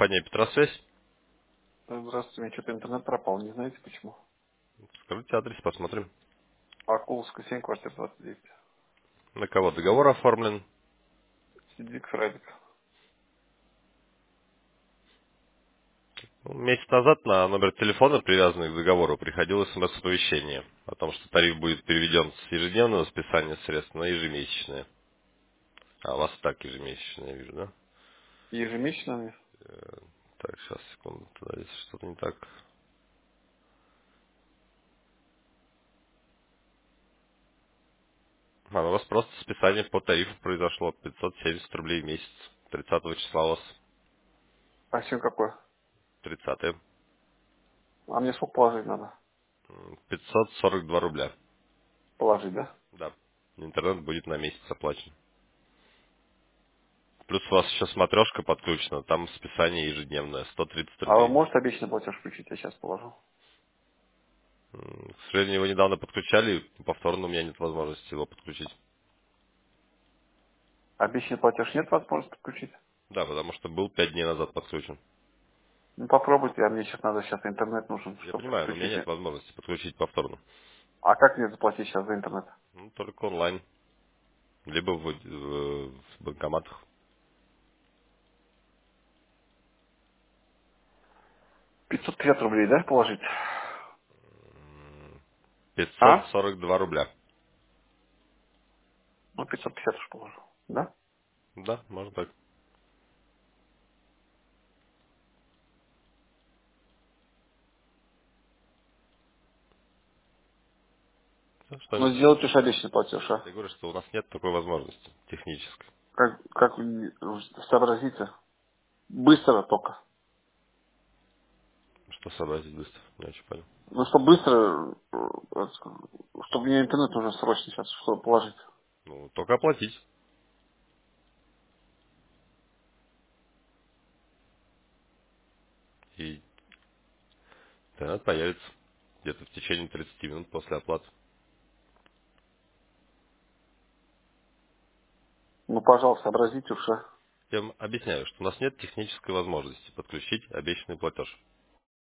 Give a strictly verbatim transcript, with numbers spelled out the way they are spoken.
компания Петросвязь. Здравствуйте, у меня что-то интернет пропал, не знаете почему? Скажите адрес, посмотрим. Акуловская, семь, квартира двадцать девять. На кого договор оформлен. Сидик Фредик. Ну, Месяц назад на номер телефона, привязанный к договору, приходило смс-оповещение о том, что тариф будет переведен с ежедневного списания средств на ежемесячное. А у вас так ежемесячное, я вижу, да? Ежемесячно мне? Э, Так, сейчас, секунду, тогда здесь что-то не так. А, ну, у вас просто списание по тарифу произошло пятьсот семьдесят рублей в месяц. тридцатого числа у вас А сегодня какое? тридцатое. А мне сколько положить надо? М, пятьсот сорок два рубля. Положить, да? Да. Интернет будет на месяц оплачен. Плюс у вас еще смотрешка подключена, там списание ежедневное, сто тридцать А вы рублей. можете обещанный платеж включить? Я сейчас положу. М, К сожалению, его недавно подключали, повторно у меня нет возможности его подключить. Обещанный платеж нет возможности подключить? Да, потому что был пять дней назад подключен. Ну попробуйте, а мне сейчас надо, сейчас интернет нужен, Я чтобы понимаю, но у меня подключить. нет возможности подключить повторно. А как мне заплатить сейчас за интернет? Ну, только онлайн, либо в, в- в банкоматах. пятьсот пятьдесят рублей, да, положить? М, пятьсот А? сорок два рубля. Ну пятьсот пятьдесят уж положу. Да? Да, можно так. Ну, что Ну же, сделайте уж обещанный платеж, а? я говорю, что у нас нет такой возможности технической. Как, как вы сообразите? Быстро только. Что сообразить быстро, не очень понял. Ну, чтобы быстро, э, чтобы мне интернет нужно срочно сейчас, чтобы положить. Ну, только оплатить. И интернет появится где-то в течение тридцати минут после оплаты. Ну, пожалуйста, сообразите уж. а. Я вам объясняю, что у нас нет технической возможности подключить обещанный платеж.